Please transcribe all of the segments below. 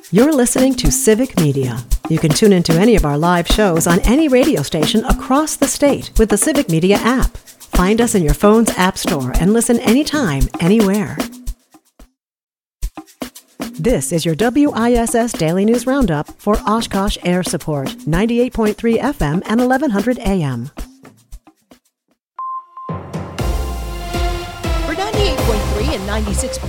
You're listening to Civic Media. You can tune into any of our live shows on any radio station across the state with the Civic Media app. Find us in your phone's app store and listen anytime, anywhere. This is your WISS Daily News Roundup for Oshkosh Air Support, 98.3 FM and 1100 AM. For 98.3 and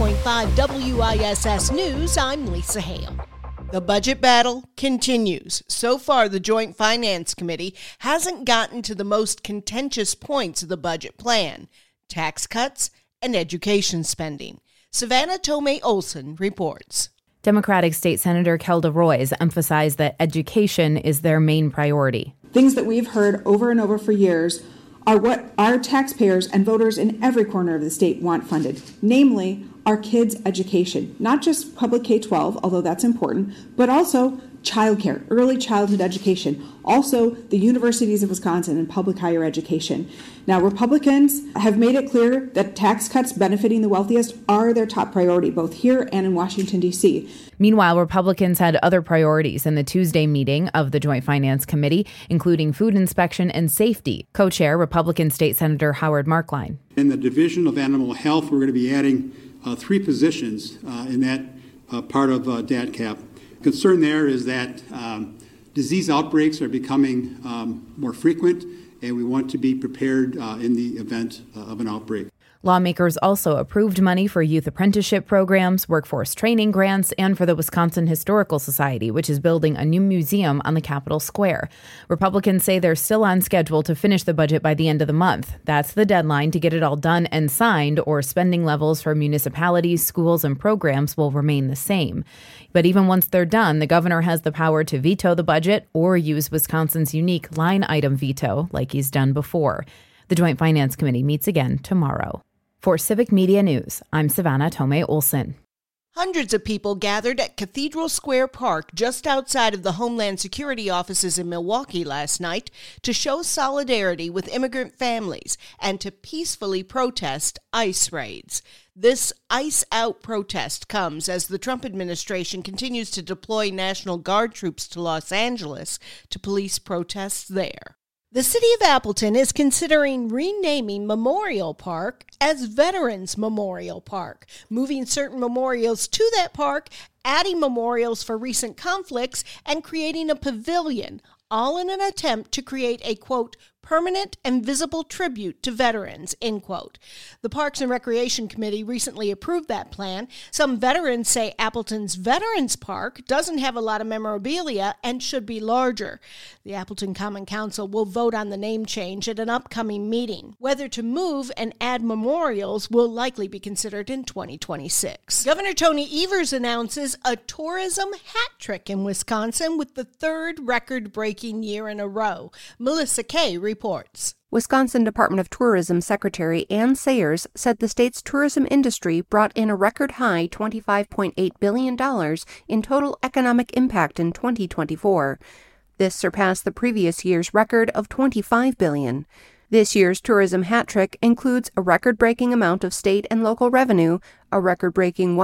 96.5 WISS News, I'm Lisa Ham. The budget battle continues. So far, the Joint Finance Committee hasn't gotten to the most contentious points of the budget plan: tax cuts and education spending. Savannah Tomei Olson reports. Democratic State Senator Kelda Roys emphasized that education is their main priority. Things that we've heard over and over for years are what our taxpayers and voters in every corner of the state want funded, namely our kids' education, not just public K-12, although that's important, but also childcare, early childhood education, also the universities of Wisconsin and public higher education. Now, Republicans have made it clear that tax cuts benefiting the wealthiest are their top priority, both here and in Washington, D.C. Meanwhile, Republicans had other priorities in the Tuesday meeting of the Joint Finance Committee, including food inspection and safety. Co-chair Republican State Senator Howard Markline. In the Division of Animal Health, we're going to be adding 3 positions in that part of DATCAP. Concern there is that disease outbreaks are becoming more frequent, and we want to be prepared in the event of an outbreak. Lawmakers also approved money for youth apprenticeship programs, workforce training grants, and for the Wisconsin Historical Society, which is building a new museum on the Capitol Square. Republicans say they're still on schedule to finish the budget by the end of the month. That's the deadline to get it all done and signed, or spending levels for municipalities, schools, and programs will remain the same. But even once they're done, the governor has the power to veto the budget or use Wisconsin's unique line item veto, like he's done before. The Joint Finance Committee meets again tomorrow. For Civic Media News, I'm Savannah Tomei Olson. Hundreds of people gathered at Cathedral Square Park just outside of the Homeland Security offices in Milwaukee last night to show solidarity with immigrant families and to peacefully protest ICE raids. This ICE out protest comes as the Trump administration continues to deploy National Guard troops to Los Angeles to police protests there. The city of Appleton is considering renaming Memorial Park as Veterans Memorial Park, moving certain memorials to that park, adding memorials for recent conflicts, and creating a pavilion, all in an attempt to create a, quote, permanent and visible tribute to veterans, end quote. The Parks and Recreation Committee recently approved that plan. Some veterans say Appleton's Veterans Park doesn't have a lot of memorabilia and should be larger. The Appleton Common Council will vote on the name change at an upcoming meeting. Whether to move and add memorials will likely be considered in 2026. Governor Tony Evers announces a tourism hat trick in Wisconsin with the 3rd record-breaking year in a row. Melissa Kay reports. Wisconsin Department of Tourism Secretary Ann Sayers said the state's tourism industry brought in a record-high $25.8 billion in total economic impact in 2024. This surpassed the previous year's record of $25 billion. This year's tourism hat trick includes a record-breaking amount of state and local revenue, a record-breaking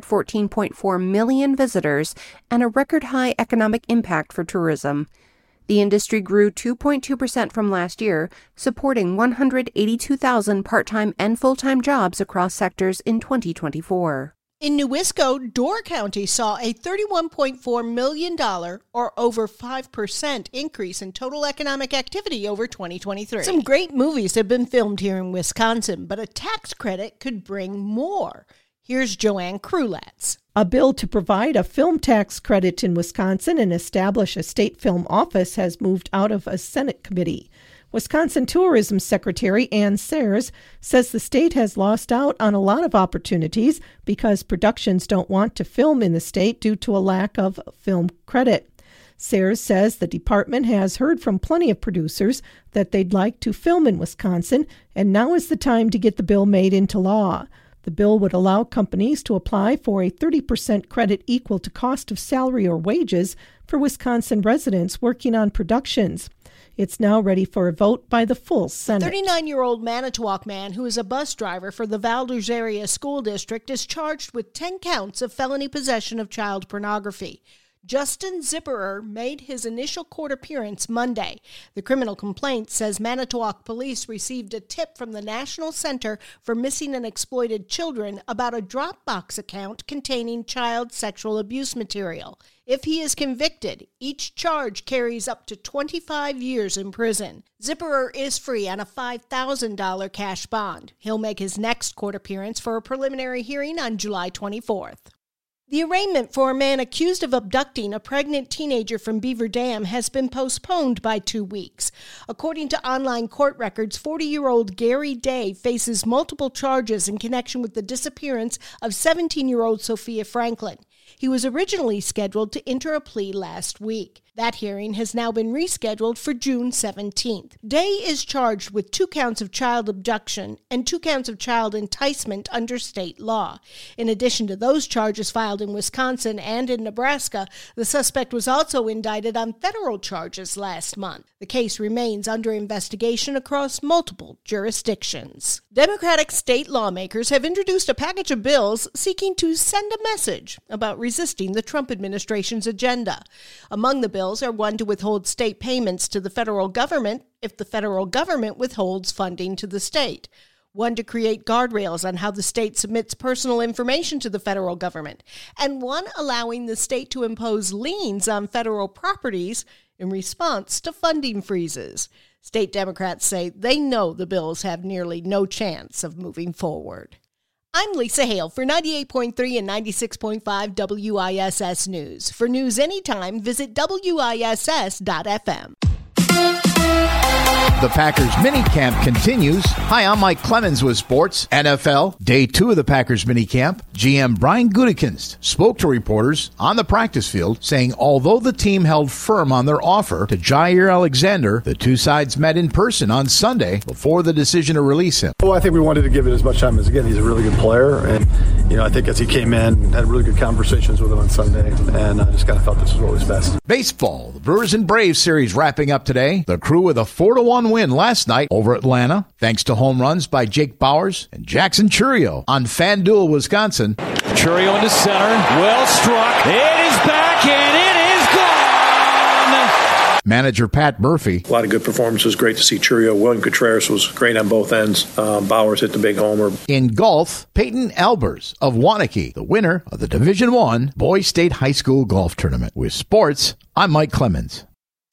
114.4 million visitors, and a record-high economic impact for tourism. The industry grew 2.2% from last year, supporting 182,000 part-time and full-time jobs across sectors in 2024. In New Wisco, Door County saw a $31.4 million, or over 5% increase in total economic activity over 2023. Some great movies have been filmed here in Wisconsin, but a tax credit could bring more. Here's Joanne Krulatz. A bill to provide a film tax credit in Wisconsin and establish a state film office has moved out of a Senate committee. Wisconsin Tourism Secretary Ann Sayers says the state has lost out on a lot of opportunities because productions don't want to film in the state due to a lack of film credit. Sayers says the department has heard from plenty of producers that they'd like to film in Wisconsin, and now is the time to get the bill made into law. The bill would allow companies to apply for a 30% credit equal to cost of salary or wages for Wisconsin residents working on productions. It's now ready for a vote by the full Senate. 39-year-old Manitowoc man who is a bus driver for the Valders Area School District is charged with 10 counts of felony possession of child pornography. Justin Zipperer made his initial court appearance Monday. The criminal complaint says Manitowoc police received a tip from the National Center for Missing and Exploited Children about a Dropbox account containing child sexual abuse material. If he is convicted, each charge carries up to 25 years in prison. Zipperer is free on a $5,000 cash bond. He'll make his next court appearance for a preliminary hearing on July 24th. The arraignment for a man accused of abducting a pregnant teenager from Beaver Dam has been postponed by 2 weeks. According to online court records, 40-year-old Gary Day faces multiple charges in connection with the disappearance of 17-year-old Sophia Franklin. He was originally scheduled to enter a plea last week. That hearing has now been rescheduled for June 17th. Day is charged with 2 counts of child abduction and 2 counts of child enticement under state law. In addition to those charges filed in Wisconsin and in Nebraska, the suspect was also indicted on federal charges last month. The case remains under investigation across multiple jurisdictions. Democratic state lawmakers have introduced a package of bills seeking to send a message about resisting the Trump administration's agenda. Among the bills are one to withhold state payments to the federal government if the federal government withholds funding to the state, one to create guardrails on how the state submits personal information to the federal government, and one allowing the state to impose liens on federal properties in response to funding freezes. State Democrats say they know the bills have nearly no chance of moving forward. I'm Lisa Hale for 98.3 and 96.5 WISS News. For news anytime, visit WISS.FM. The Packers minicamp continues. Hi, I'm Mike Clemens with sports. NFL, day 2 of the Packers minicamp. GM Brian Gutekunst spoke to reporters on the practice field, saying although the team held firm on their offer to Jair Alexander, the two sides met in person on Sunday before the decision to release him. Well, I think we wanted to give it as much time as, again, he's a really good player. And, I think as he came in, had really good conversations with him on Sunday, and I just kind of felt this was what was best. Baseball, the Brewers and Braves series wrapping up today. The Crew with a 4-1 win last night over Atlanta, thanks to home runs by Jake Bowers and Jackson Chourio on FanDuel, Wisconsin. Chourio into center, well struck. It is back and it is gone. Manager Pat Murphy. A lot of good performances. Great to see Chourio. William Contreras was great on both ends. Bowers hit the big homer. In golf, Peyton Albers of Waunakee, the winner of the Division I Boys State High School Golf Tournament. With sports, I'm Mike Clemens.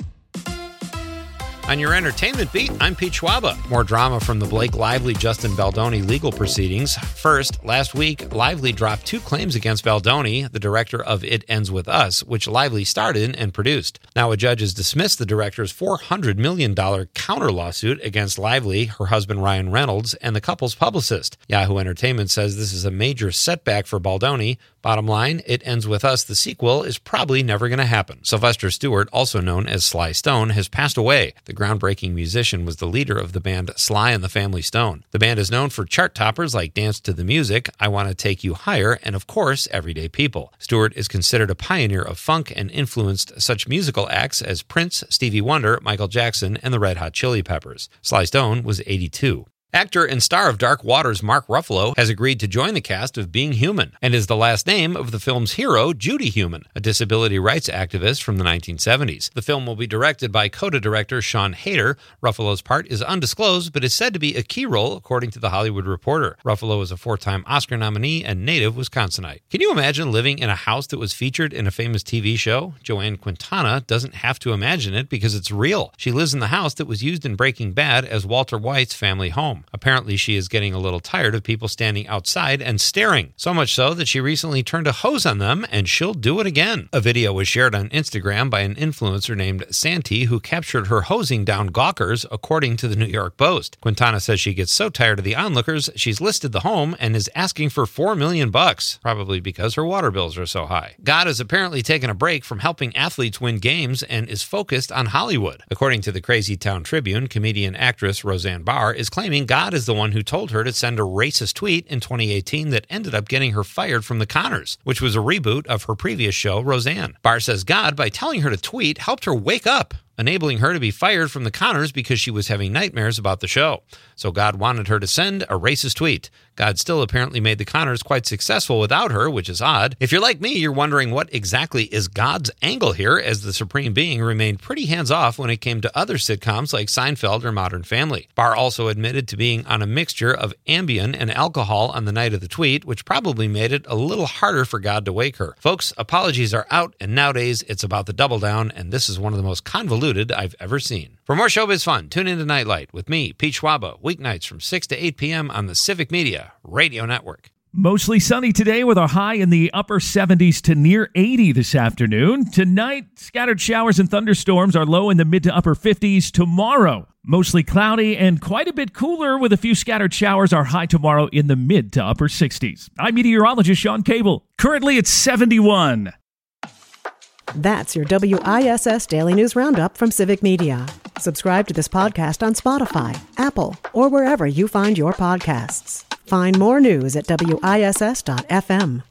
On your entertainment beat, I'm Pete Schwaba. More drama from the Blake Lively-Justin Baldoni legal proceedings. First, last week, Lively dropped 2 claims against Baldoni, the director of It Ends With Us, which Lively starred in and produced. Now a judge has dismissed the director's $400 million counter lawsuit against Lively, her husband Ryan Reynolds, and the couple's publicist. Yahoo Entertainment says this is a major setback for Baldoni. Bottom line, It Ends With Us, the sequel, is probably never going to happen. Sylvester Stewart, also known as Sly Stone, has passed away. The groundbreaking musician was the leader of the band Sly and the Family Stone. The band is known for chart toppers like Dance to the Music, I Want to Take You Higher, and of course, Everyday People. Stewart is considered a pioneer of funk and influenced such musical acts as Prince, Stevie Wonder, Michael Jackson, and the Red Hot Chili Peppers. Sly Stone was 82. Actor and star of Dark Waters Mark Ruffalo has agreed to join the cast of Being Human and is the last name of the film's hero, Judy Human, a disability rights activist from the 1970s. The film will be directed by CODA director Sean Hayter. Ruffalo's part is undisclosed, but is said to be a key role, according to The Hollywood Reporter. Ruffalo is a 4-time Oscar nominee and native Wisconsinite. Can you imagine living in a house that was featured in a famous TV show? Joanne Quintana doesn't have to imagine it because it's real. She lives in the house that was used in Breaking Bad as Walter White's family home. Apparently, she is getting a little tired of people standing outside and staring, so much so that she recently turned a hose on them, and she'll do it again. A video was shared on Instagram by an influencer named Santi, who captured her hosing down gawkers, according to the New York Post. Quintana says she gets so tired of the onlookers, she's listed the home and is asking for $4 million, probably because her water bills are so high. God has apparently taken a break from helping athletes win games and is focused on Hollywood. According to the Crazy Town Tribune, comedian-actress Roseanne Barr is claiming God is the one who told her to send a racist tweet in 2018 that ended up getting her fired from The Conners, which was a reboot of her previous show, Roseanne. Barr says God, by telling her to tweet, helped her wake up. enabling her to be fired from the Conners because she was having nightmares about the show. So God wanted her to send a racist tweet. God still apparently made the Conners quite successful without her, which is odd. If you're like me, you're wondering what exactly is God's angle here, as the Supreme Being remained pretty hands-off when it came to other sitcoms like Seinfeld or Modern Family. Barr also admitted to being on a mixture of Ambien and alcohol on the night of the tweet, which probably made it a little harder for God to wake her. Folks, apologies are out, and nowadays it's about the double down, and this is one of the most convoluted I've ever seen. For more showbiz fun, tune into Nightlight with me, Pete Schwaba, weeknights from 6 to 8 p.m. on the Civic Media Radio Network. Mostly sunny today with a high in the upper 70s to near 80 this afternoon. Tonight, scattered showers and thunderstorms are low in the mid to upper 50s. Tomorrow, mostly cloudy and quite a bit cooler with a few scattered showers. Our high tomorrow in the mid to upper 60s. I'm meteorologist Sean Cable. Currently it's 71. That's your WISS Daily News Roundup from Civic Media. Subscribe to this podcast on Spotify, Apple, or wherever you find your podcasts. Find more news at WISS.FM.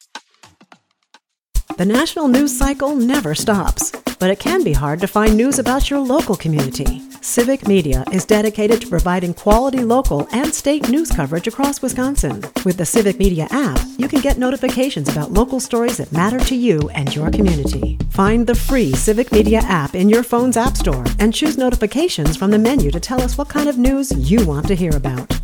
The national news cycle never stops, but it can be hard to find news about your local community. Civic Media is dedicated to providing quality local and state news coverage across Wisconsin. With the Civic Media app, you can get notifications about local stories that matter to you and your community. Find the free Civic Media app in your phone's app store and choose notifications from the menu to tell us what kind of news you want to hear about.